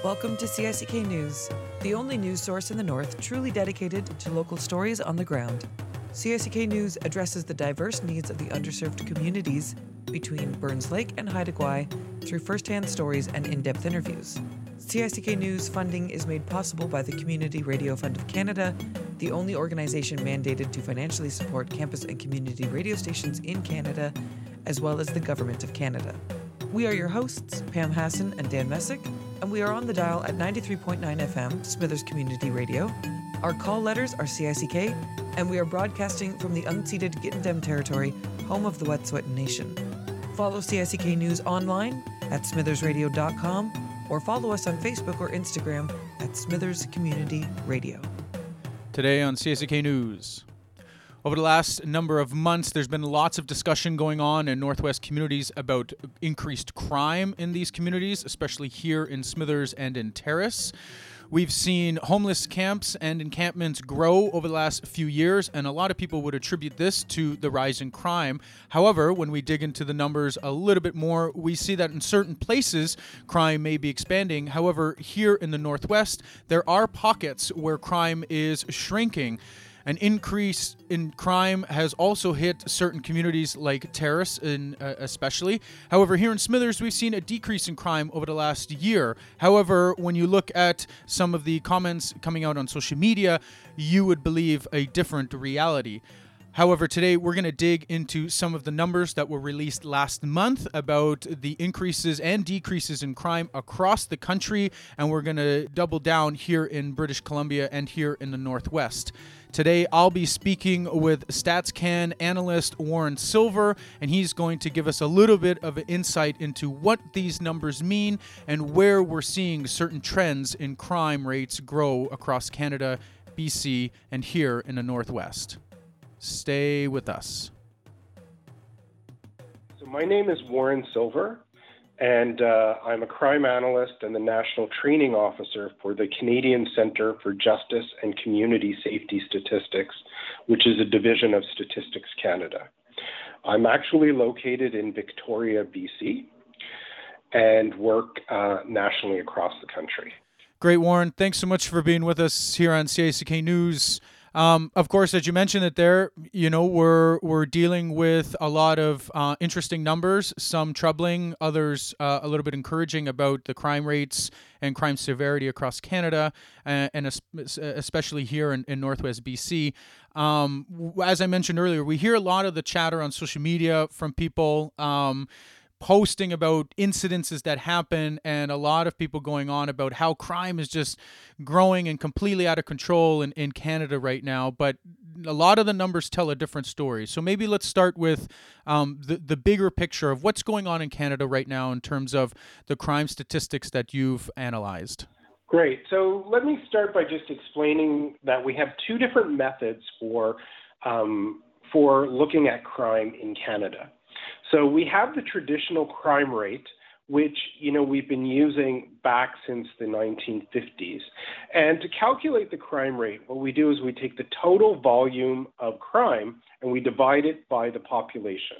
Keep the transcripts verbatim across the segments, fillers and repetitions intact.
Welcome to C I C K News, the only news source in the North truly dedicated to local stories on the ground. C I C K News addresses the diverse needs of the underserved communities between Burns Lake and Haida Gwaii through first-hand stories and in-depth interviews. C I C K News funding is made possible by the Community Radio Fund of Canada, the only organization mandated to financially support campus and community radio stations in Canada, as well as the Government of Canada. We are your hosts, Pam Hassan and Dan Messick, and we are on the dial at ninety-three point nine F M, Smithers Community Radio. Our call letters are C I C K, and we are broadcasting from the unceded Gittendem territory, home of the Wet'suwet'en Nation. Follow C I C K News online at smithers radio dot com or follow us on Facebook or Instagram at Smithers Community Radio. Today on C I C K News. Over the last number of months, there's been lots of discussion going on in Northwest communities about increased crime in these communities, especially here in Smithers and in Terrace. We've seen homeless camps and encampments grow over the last few years, and a lot of people would attribute this to the rise in crime. However, when we dig into the numbers a little bit more, we see that in certain places, crime may be expanding. However, here in the Northwest, there are pockets where crime is shrinking. An increase in crime has also hit certain communities like Terrace in, uh, especially. However, here in Smithers, we've seen a decrease in crime over the last year. However, when you look at some of the comments coming out on social media, you would believe a different reality. However, today we're going to dig into some of the numbers that were released last month about the increases and decreases in crime across the country, and we're going to double down here in British Columbia and here in the Northwest. Today, I'll be speaking with StatsCan analyst Warren Silver, and he's going to give us a little bit of an insight into what these numbers mean and where we're seeing certain trends in crime rates grow across Canada, B C, and here in the Northwest. Stay with us. So my name is Warren Silver, and uh, I'm a crime analyst and the National Training Officer for the Canadian Centre for Justice and Community Safety Statistics, which is a division of Statistics Canada. I'm actually located in Victoria, B C, and work uh, nationally across the country. Great, Warren. Thanks so much for being with us here on C I C K News. Um, of course, as you mentioned it there, you know, we're we're dealing with a lot of uh, interesting numbers, some troubling, others uh, a little bit encouraging about the crime rates and crime severity across Canada, and, and especially here in, in Northwest B C. Um, as I mentioned earlier, we hear a lot of the chatter on social media from people um, posting about incidences that happen, and a lot of people going on about how crime is just growing and completely out of control in, in Canada right now. But a lot of the numbers tell a different story. So maybe let's start with um, the, the bigger picture of what's going on in Canada right now in terms of the crime statistics that you've analyzed. Great. So let me start by just explaining that we have two different methods for um, for looking at crime in Canada. So we have the traditional crime rate, which, you know, we've been using back since the nineteen fifties. And to calculate the crime rate, what we do is we take the total volume of crime and we divide it by the population.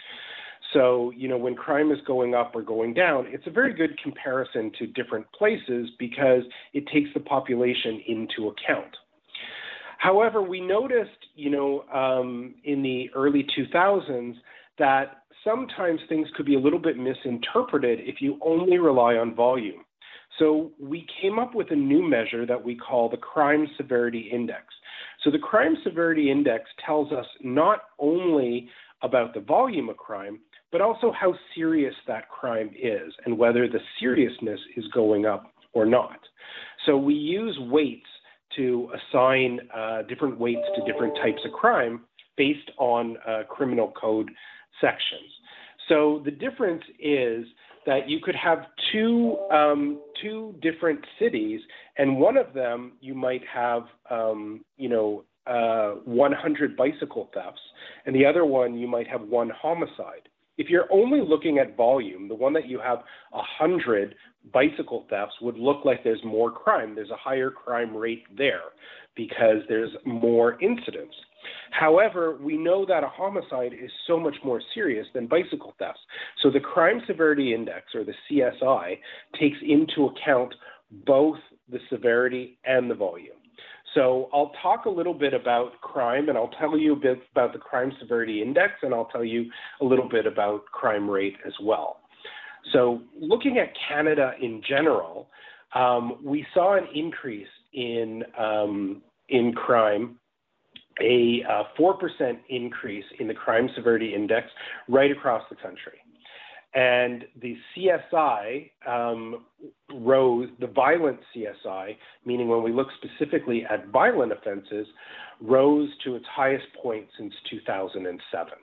So, you know, when crime is going up or going down, it's a very good comparison to different places because it takes the population into account. However, we noticed, you know, um, in the early two thousands that sometimes things could be a little bit misinterpreted if you only rely on volume. So we came up with a new measure that we call the Crime Severity Index. So the Crime Severity Index tells us not only about the volume of crime, but also how serious that crime is and whether the seriousness is going up or not. So we use weights to assign uh, different weights to different types of crime based on uh, criminal code sections. So the difference is that you could have two um, two different cities, and one of them you might have, um, you know, uh, one hundred bicycle thefts, and the other one you might have one homicide. If you're only looking at volume, the one that you have one hundred bicycle thefts would look like there's more crime. There's a higher crime rate there because there's more incidents. However, we know that a homicide is so much more serious than bicycle thefts. So the Crime Severity Index, or the C S I, takes into account both the severity and the volume. So I'll talk a little bit about crime, and I'll tell you a bit about the crime severity index, and I'll tell you a little bit about crime rate as well. So looking at Canada in general, um, we saw an increase in um, in crime, a uh, four percent increase in the crime severity index right across the country. And the C S I um, rose, the violent C S I, meaning when we look specifically at violent offenses, rose to its highest point since two thousand seven.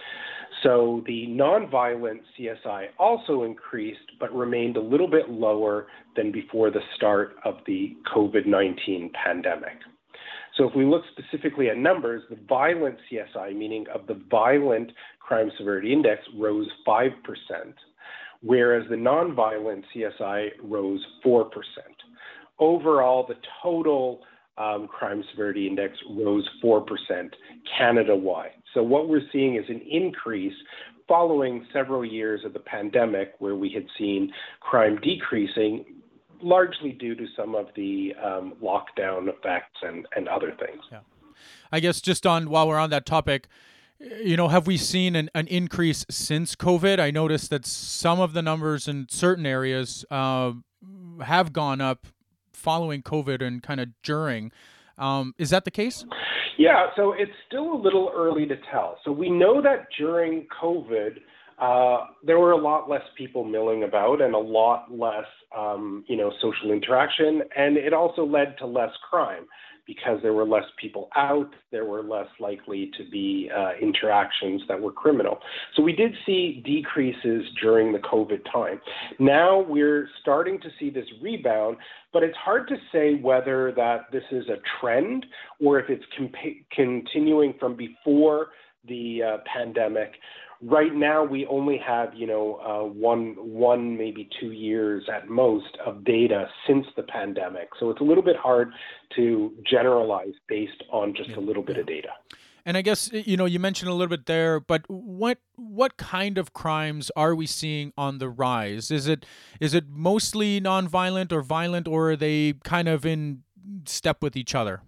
So the nonviolent C S I also increased, but remained a little bit lower than before the start of the COVID nineteen pandemic. So if we look specifically at numbers, the violent C S I, meaning of the violent crime severity index, rose five percent, whereas the nonviolent C S I rose four percent. Overall, the total um, crime severity index rose four percent Canada-wide. So what we're seeing is an increase following several years of the pandemic where we had seen crime decreasing, largely due to some of the um, lockdown effects and, and other things. Yeah. I guess just on, while we're on that topic, you know, have we seen an, an increase since COVID? I noticed that some of the numbers in certain areas uh, have gone up following COVID and kind of during. Um, is that the case? Yeah, so it's still a little early to tell. So we know that during COVID, uh, there were a lot less people milling about and a lot less, um, you know, social interaction, and it also led to less crime because there were less people out, there were less likely to be uh, interactions that were criminal. So we did see decreases during the COVID time. Now we're starting to see this rebound, but it's hard to say whether that this is a trend or if it's comp- continuing from before the uh, pandemic. Right now, we only have, you know, uh, one, one, maybe two years at most of data since the pandemic. So it's a little bit hard to generalize based on just Yeah. a little bit Yeah. of data. And I guess, you know, you mentioned a little bit there, but what what kind of crimes are we seeing on the rise? Is it is it mostly nonviolent or violent, or are they kind of in step with each other?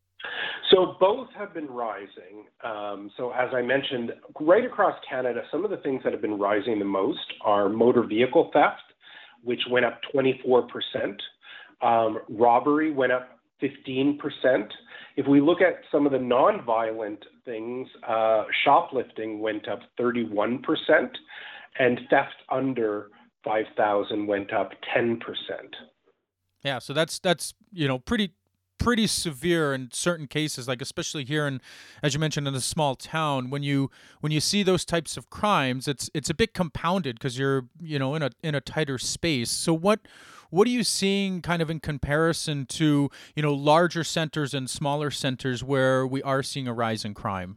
So both have been rising. Um, so as I mentioned, right across Canada, some of the things that have been rising the most are motor vehicle theft, which went up twenty-four percent. Um, robbery went up fifteen percent. If we look at some of the nonviolent things, uh, shoplifting went up thirty-one percent, and theft under five thousand went up ten percent. Yeah, so that's that's you know pretty pretty severe in certain cases, like especially here in, as you mentioned, in a small town. When you when you see those types of crimes, it's it's a bit compounded because you're you know in a in a tighter space. So what what are you seeing kind of in comparison to you know larger centers and smaller centers where we are seeing a rise in crime?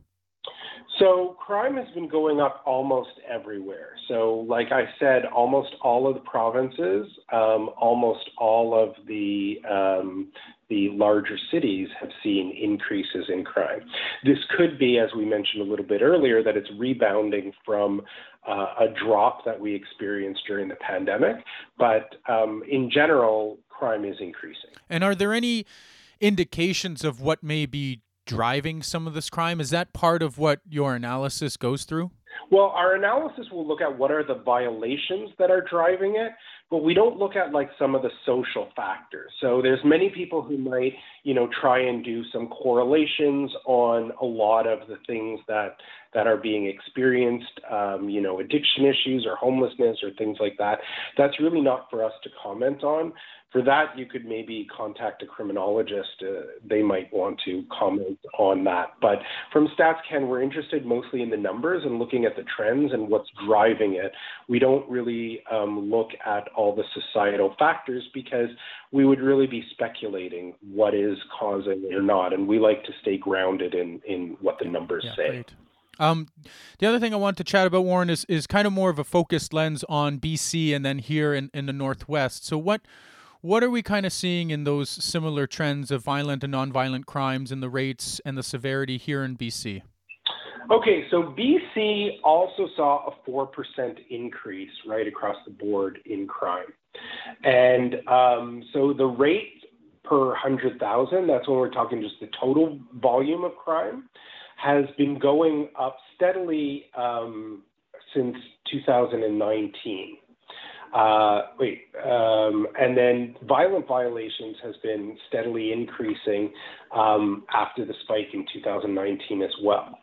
So crime has been going up almost everywhere. So like I said, almost all of the provinces, um, almost all of the um, the larger cities have seen increases in crime. This could be, as we mentioned a little bit earlier, that it's rebounding from uh, a drop that we experienced during the pandemic. But um, in general, crime is increasing. And are there any indications of what may be driving some of this crime? Is that part of what your analysis goes through? Well, our analysis will look at what are the violations that are driving it, but we don't look at like some of the social factors. So there's many people who might, you know, try and do some correlations on a lot of the things that that are being experienced, um, you know, addiction issues or homelessness or things like that. That's really not for us to comment on. For that, you could maybe contact a criminologist. Uh, they might want to comment on that. But from StatsCan, we're interested mostly in the numbers and looking at the trends and what's driving it. We don't really um, look at all the societal factors because we would really be speculating what is causing it or not. And we like to stay grounded in, in what the numbers Yeah, say. great. Um, the other thing I want to chat about, Warren, is, is kind of more of a focused lens on B C and then here in, in the Northwest. So what what are we kind of seeing in those similar trends of violent and nonviolent crimes and the rates and the severity here in B C? Okay, so B C also saw a four percent increase right across the board in crime. And um, so the rate per one hundred thousand, that's when we're talking just the total volume of crime, has been going up steadily um, since two thousand nineteen. Uh, wait, um, and then violent violations has been steadily increasing um, after the spike in two thousand nineteen as well.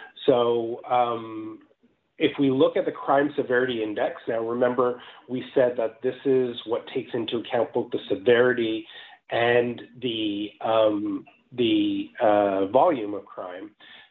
So um, if we look at the crime severity index, now remember we said that this is what takes into account both the severity and the um, the uh, volume of crime.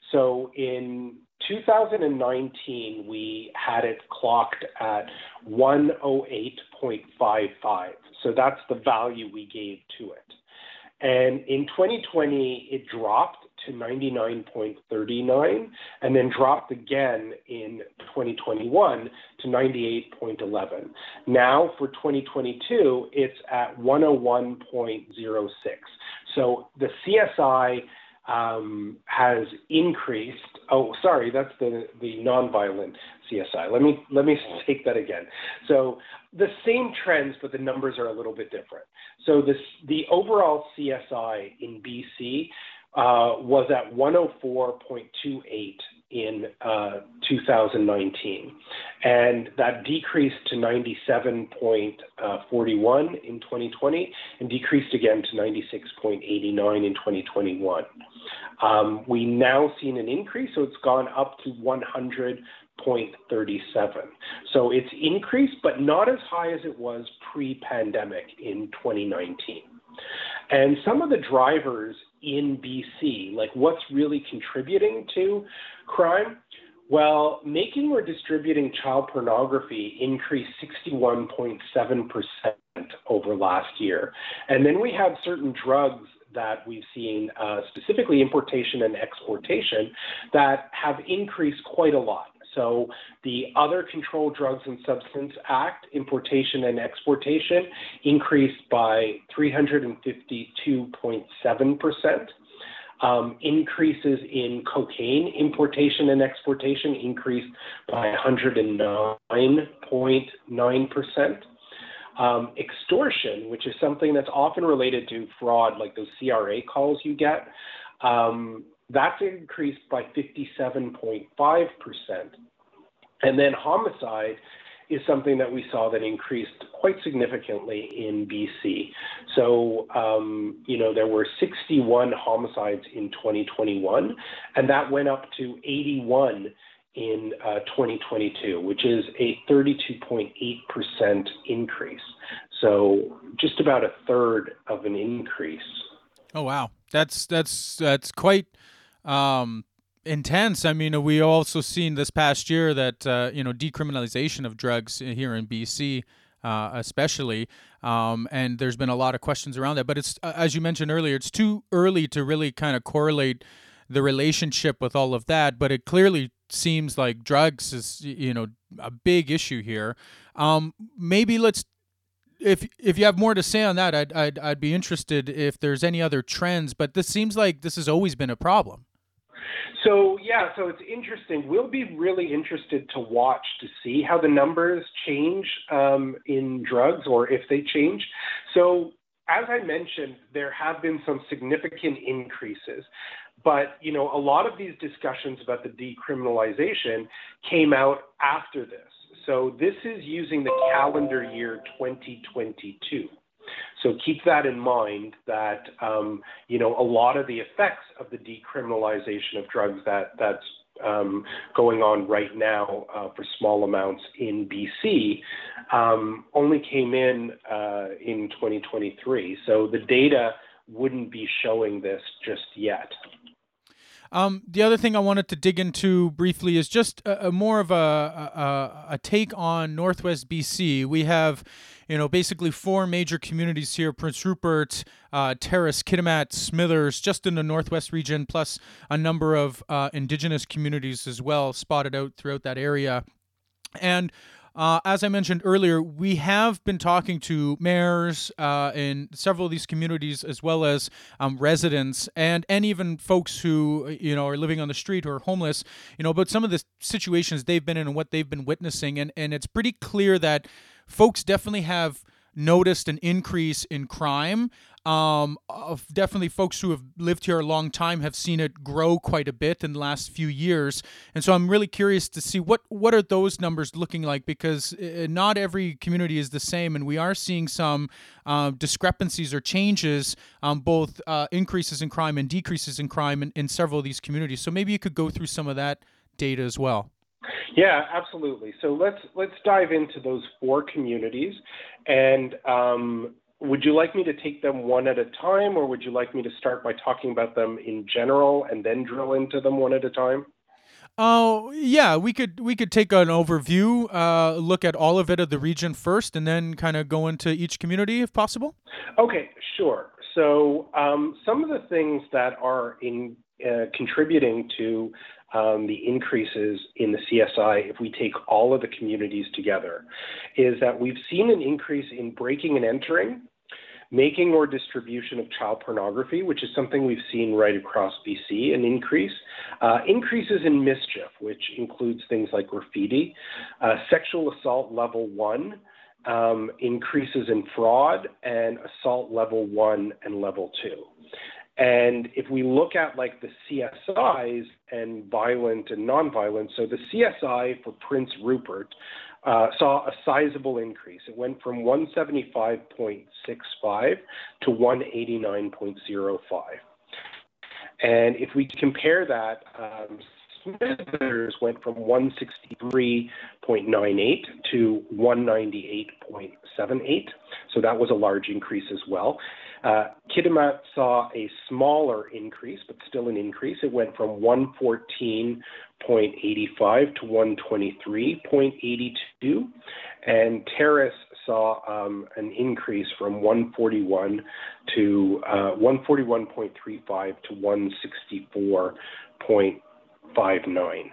So in two thousand nineteen, we had it clocked at one oh eight point five five. So that's the value we gave to it. And in twenty twenty, it dropped to ninety-nine point three nine and then dropped again in twenty twenty-one to ninety-eight point one one. Now for twenty twenty-two, it's at one oh one point oh six. So the C S I um, has increased. Oh, sorry, that's the, the nonviolent C S I. Let me let me take that again. So the same trends, but the numbers are a little bit different. So this the overall C S I in B C uh, was at one oh four point two eight in uh, two thousand nineteen, and that decreased to ninety-seven point four one in twenty twenty, and decreased again to ninety-six point eight nine in twenty twenty-one. Um, we now seen an increase, so it's gone up to one hundred point three seven. So it's increased, but not as high as it was pre-pandemic in twenty nineteen. And some of the drivers in B C, like what's really contributing to crime? Well, making or distributing child pornography increased sixty-one point seven percent over last year. And then we have certain drugs that we've seen, uh, specifically importation and exportation, that have increased quite a lot. So the Other Controlled Drugs and Substance Act, importation and exportation, increased by three hundred fifty-two point seven percent. Um, increases in cocaine importation and exportation increased by one hundred nine point nine percent. Um, extortion, which is something that's often related to fraud, like those C R A calls you get, um, that's increased by fifty-seven point five percent. And then homicide is something that we saw that increased quite significantly in B C. So, um, you know, there were sixty-one homicides in twenty twenty-one, and that went up to eighty-one in uh, twenty twenty-two, which is a thirty-two point eight percent increase. So just about a third of an increase. Oh, wow. That's, that's, that's quite, um, intense. I mean, we also seen this past year that, uh, you know, decriminalization of drugs here in B C, uh, especially, um, and there's been a lot of questions around that. But it's, uh, as you mentioned earlier, it's too early to really kind of correlate the relationship with all of that. But it clearly seems like drugs is, you know, a big issue here. Um, maybe let's, if if you have more to say on that, I'd I'd I'd be interested if there's any other trends. But this seems like this has always been a problem. So, yeah, so it's interesting. We'll be really interested to watch to see how the numbers change um, in drugs, or if they change. So, as I mentioned, there have been some significant increases. But, you know, a lot of these discussions about the decriminalization came out after this. So this is using the calendar year twenty twenty-two. So keep that in mind that, um, you know, a lot of the effects of the decriminalization of drugs that that's um, going on right now uh, for small amounts in B C um, only came in uh, in twenty twenty-three. So the data wouldn't be showing this just yet. Um, the other thing I wanted to dig into briefly is just a, a more of a, a a take on Northwest B C. We have, you know, basically four major communities here: Prince Rupert, uh, Terrace, Kitimat, Smithers, just in the Northwest region, plus a number of uh, Indigenous communities as well, spotted out throughout that area. And Uh, as I mentioned earlier, we have been talking to mayors uh, in several of these communities, as well as um, residents and and even folks who, you know, are living on the street or are homeless, you know, about some of the situations they've been in and what they've been witnessing. And, and it's pretty clear that folks definitely have noticed an increase in crime. Um, of definitely folks who have lived here a long time have seen it grow quite a bit in the last few years. And so I'm really curious to see what, what are those numbers looking like, because uh, not every community is the same. And we are seeing some uh, discrepancies or changes, um, both uh, increases in crime and decreases in crime in, in several of these communities. So maybe you could go through some of that data as well. Yeah, absolutely. So let's let's dive into those four communities. And um, would you like me to take them one at a time, or would you like me to start by talking about them in general and then drill into them one at a time? Oh, yeah, we could we could take an overview, uh, look at all of it of the region first, and then kind of go into each community if possible. Okay, sure. So um, some of the things that are in uh, contributing to um, the increases in the C S I, if we take all of the communities together, is that we've seen an increase in breaking and entering, making or distribution of child pornography, which is something we've seen right across B C, an increase. Uh, increases in mischief, which includes things like graffiti, uh, sexual assault level one, um, increases in fraud, and assault level one and level two. And if we look at like the C S Is and violent and nonviolent, so the C S I for Prince Rupert uh, saw a sizable increase. It went from one seventy-five point six five to one eighty-nine point zero five. And if we compare that, um, Smithers went from one sixty-three point nine eight to one ninety-eight point seven eight. So that was a large increase as well. Uh, Kitimat saw a smaller increase, but still an increase. It went from one fourteen point eight five to one twenty-three point eight two. And Terrace saw um, an increase from one forty-one to uh, one forty-one point three five to one sixty-four point five nine.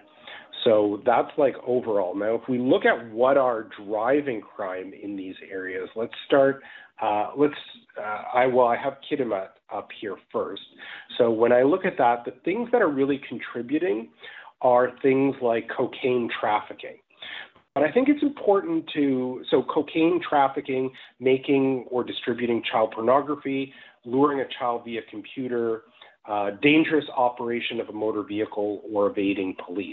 So that's like overall. Now, if we look at what are driving crime in these areas, let's start. Uh, let's. Uh, I well, I have Kitimat up here first. So when I look at that, the things that are really contributing are things like cocaine trafficking. But I think it's important to, so cocaine trafficking, making or distributing child pornography, luring a child via computer, uh, dangerous operation of a motor vehicle, or evading police.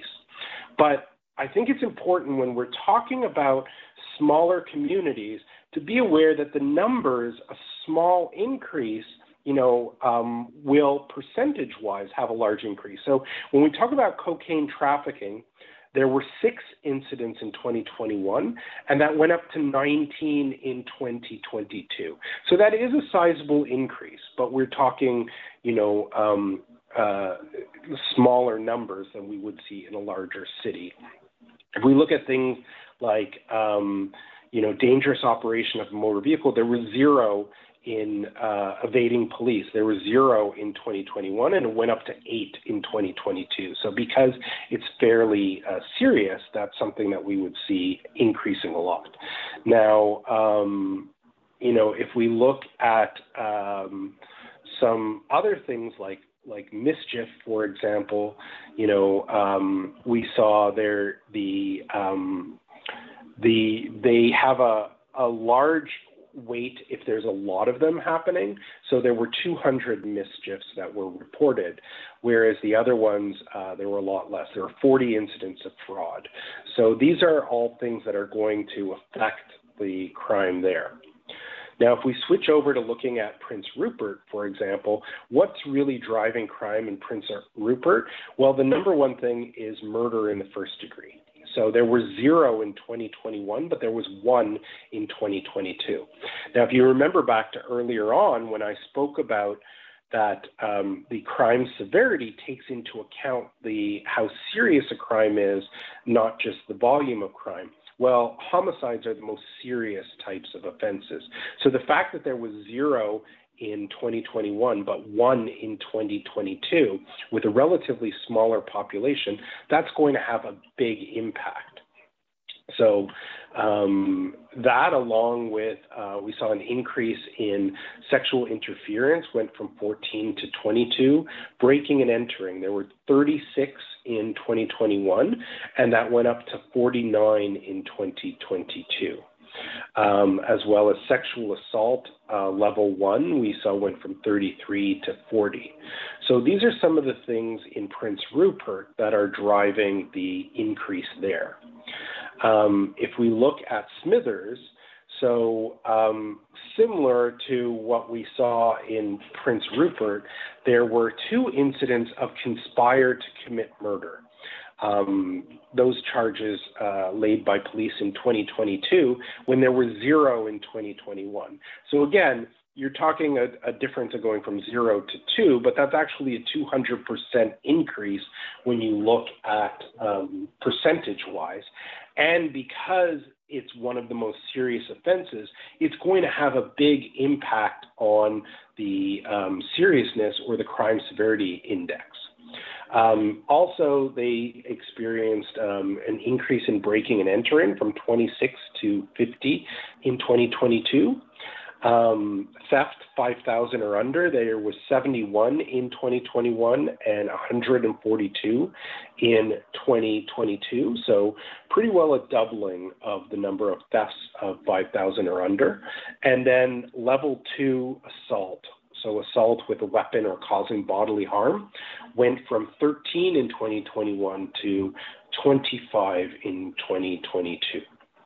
But I think it's important when we're talking about smaller communities to be aware that the numbers, a small increase, you know, um, will percentage-wise have a large increase. So when we talk about cocaine trafficking, there were six incidents in twenty twenty-one, and that went up to nineteen in twenty twenty-two. So that is a sizable increase, but we're talking, you know, um, uh, smaller numbers than we would see in a larger city. If we look at things like, um, you know, dangerous operation of a motor vehicle, there was zero in uh, evading police. There was zero in twenty twenty-one, and it went up to eight in twenty twenty-two. So because it's fairly uh, serious, that's something that we would see increasing a lot. Now, um, you know, if we look at um, some other things like like mischief, for example, you know, um, we saw there the um, the they have a a large weight if there's a lot of them happening. So there were two hundred mischiefs that were reported, whereas the other ones, uh, there were a lot less. There were forty incidents of fraud. So these are all things that are going to affect the crime there. Now, if we switch over to looking at Prince Rupert, for example, what's really driving crime in Prince Rupert? Well, the number one thing is murder in the first degree. So there were zero in twenty twenty-one, but there was one in twenty twenty-two. Now, if you remember back to earlier on when I spoke about that um, the crime severity takes into account the how serious a crime is, not just the volume of crime. Well, homicides are the most serious types of offenses. So the fact that there was zero in twenty twenty-one, but one in twenty twenty-two, with a relatively smaller population, that's going to have a big impact. So um, that, along with, uh, we saw an increase in sexual interference, went from fourteen to twenty-two. Breaking and entering, there were thirty-six in twenty twenty-one, and that went up to forty-nine in twenty twenty-two. um, as well as sexual assault uh, level one, we saw went from thirty-three to forty. So these are some of the things in Prince Rupert that are driving the increase there. Um, if we look at Smithers, so um, similar to what we saw in Prince Rupert, there were two incidents of conspire to commit murder. Um, those charges uh, laid by police in twenty twenty-two when there were zero in twenty twenty-one. So again, you're talking a, a difference of going from zero to two, but that's actually a two hundred percent increase when you look at um, percentage-wise. And because it's one of the most serious offenses, it's going to have a big impact on the um, seriousness or the crime severity index. Um, also, they experienced um, an increase in breaking and entering from twenty-six to fifty in twenty twenty-two. Um, theft, five thousand or under, there was seventy-one in twenty twenty-one and one hundred forty-two in twenty twenty-two. So pretty well a doubling of the number of thefts of five thousand or under. And then level two assault. So assault with a weapon or causing bodily harm went from thirteen in twenty twenty-one to twenty-five in twenty twenty-two.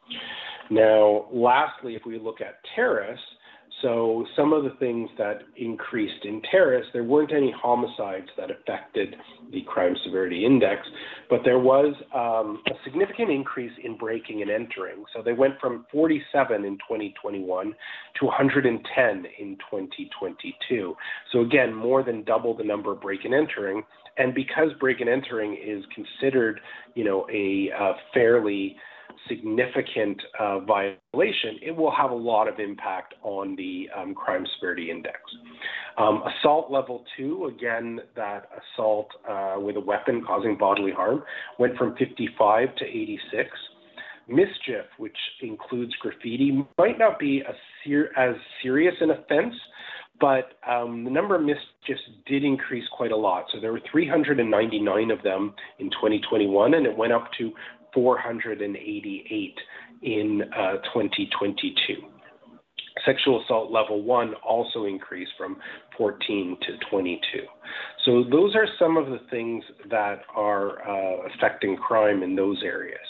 Now, lastly, if we look at terrorists, so some of the things that increased in terrorists, there weren't any homicides that affected the crime severity index, but there was um, a significant increase in breaking and entering. So they went from forty-seven in twenty twenty-one to one hundred ten in twenty twenty-two. So again, more than double the number of break and entering. And because break and entering is considered, you know, a uh, fairly significant uh, violation, it will have a lot of impact on the um, crime severity index. Um, assault level two, again, that assault uh, with a weapon causing bodily harm went from fifty-five to eighty-six. Mischief, which includes graffiti, might not be a ser- as serious an offense, but um, the number of mischiefs did increase quite a lot. So there were three hundred ninety-nine of them in twenty twenty-one, and it went up to four hundred eighty-eight in uh, twenty twenty-two. Sexual assault level one also increased from fourteen to twenty-two. So those are some of the things that are uh, affecting crime in those areas.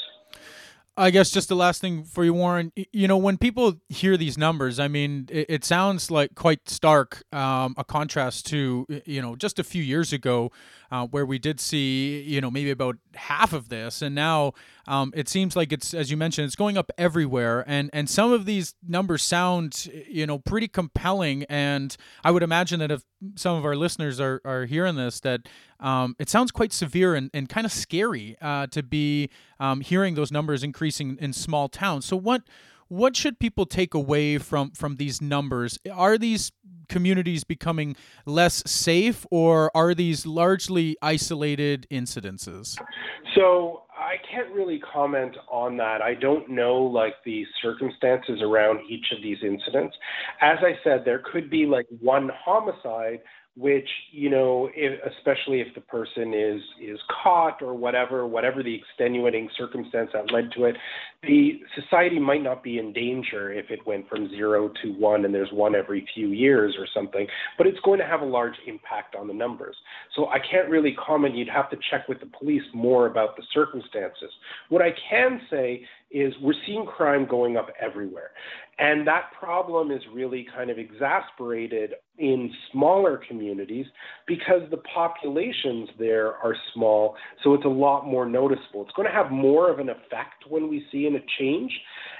I guess just the last thing for you, Warren, you know, when people hear these numbers, I mean, it, it sounds like quite stark, um, a contrast to, you know, just a few years ago uh, where we did see, you know, maybe about half of this. And now um, it seems like it's, as you mentioned, it's going up everywhere. And, and some of these numbers sound, you know, pretty compelling. And I would imagine that if some of our listeners are, are hearing this, that um, it sounds quite severe and, and kind of scary uh, to be um, hearing those numbers increasing in small towns. So what what should people take away from, from these numbers? Are these communities becoming less safe, or are these largely isolated incidences? So I can't really comment on that. I don't know, like, the circumstances around each of these incidents. As I said, there could be like one homicide, which, you know, if, especially if the person is is caught or whatever, whatever the extenuating circumstance that led to it, the society might not be in danger if it went from zero to one and there's one every few years or something, but it's going to have a large impact on the numbers. So I can't really comment. You'd have to check with the police more about the circumstances. What I can say is we're seeing crime going up everywhere. And that problem is really kind of exasperated in smaller communities because the populations there are small, so it's a lot more noticeable. It's going to have more of an effect when we see in a change.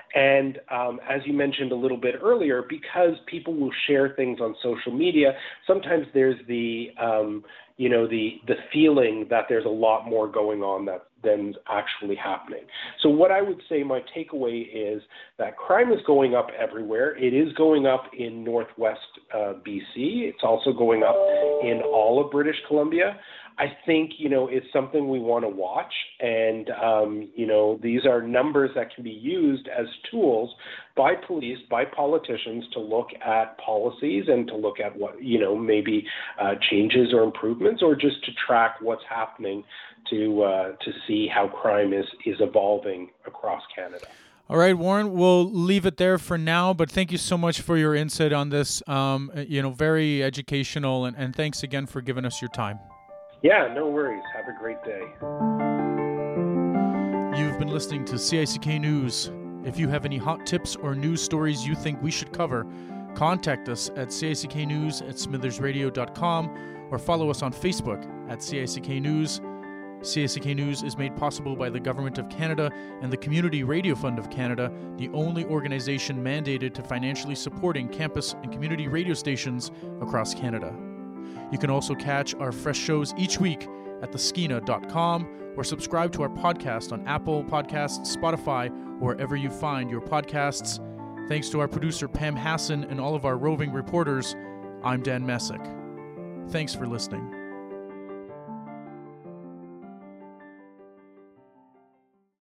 And um, as you mentioned a little bit earlier, because people will share things on social media, sometimes there's the, um, you know, the the feeling that there's a lot more going on that than actually happening. So what I would say my takeaway is that crime is going up everywhere. It is going up in Northwest uh, B C. It's also going up in all of British Columbia. I think, you know, it's something we want to watch. And, um, you know, these are numbers that can be used as tools by police, by politicians to look at policies and to look at what, you know, maybe uh, changes or improvements, or just to track what's happening to uh, to see how crime is, is evolving across Canada. All right, Warren, we'll leave it there for now, but thank you so much for your insight on this. Um, you know, very educational, and, and thanks again for giving us your time. Yeah, no worries. Have a great day. You've been listening to C I C K News. If you have any hot tips or news stories you think we should cover, contact us at C I C K News at smithers radio dot com or follow us on Facebook at C I C K News. C I C K News is made possible by the Government of Canada and the Community Radio Fund of Canada, the only organization mandated to financially supporting campus and community radio stations across Canada. You can also catch our fresh shows each week at the skeena dot com or subscribe to our podcast on Apple Podcasts, Spotify, or wherever you find your podcasts. Thanks to our producer Pam Hassan and all of our roving reporters, I'm Dan Messick. Thanks for listening.